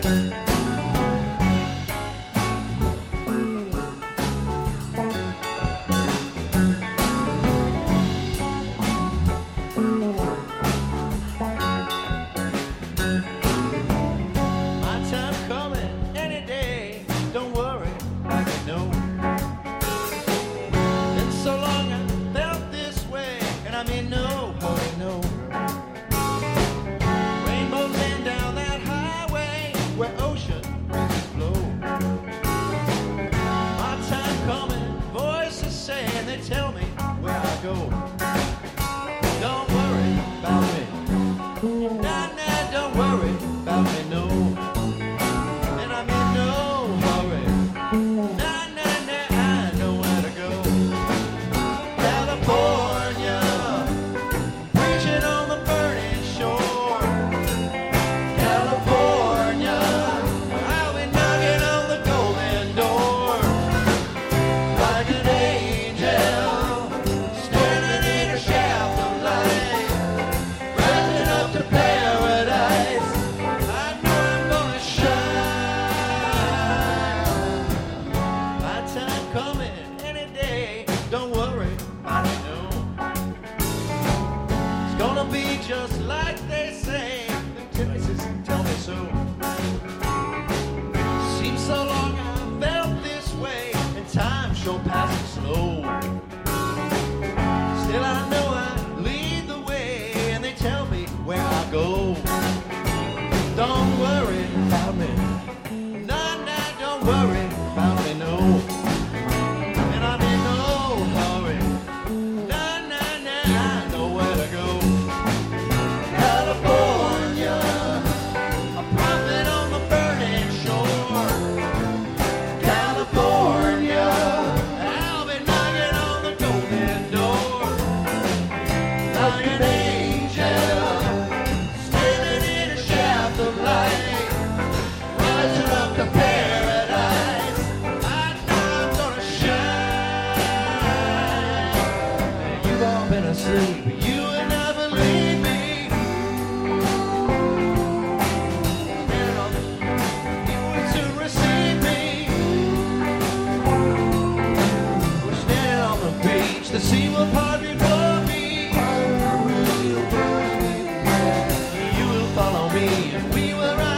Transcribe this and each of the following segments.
We will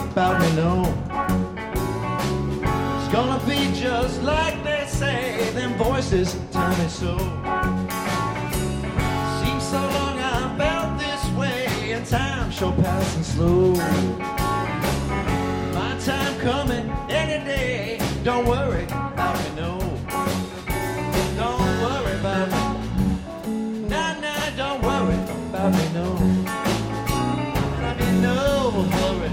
about me, no. It's gonna be just like they say, them voices tell me so. Seems so long I felt this way, and time sure passing slow. My time coming any day, don't worry about me, no. Don't worry about me. Nah, nah, don't worry about me, no. I mean, no hurry.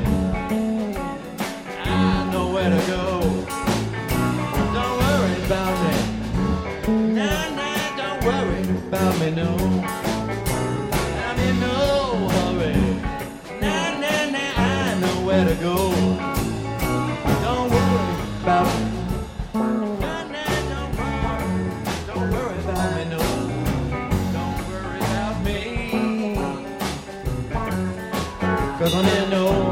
I know where to go. Don't worry about me. Nah, nah, don't worry about me, no. I mean, no hurry. Nah, nah, nah, I know where to go. Don't worry about me. Nah, nah, don't worry about me, no. Don't worry about me. 'Cause I'm in no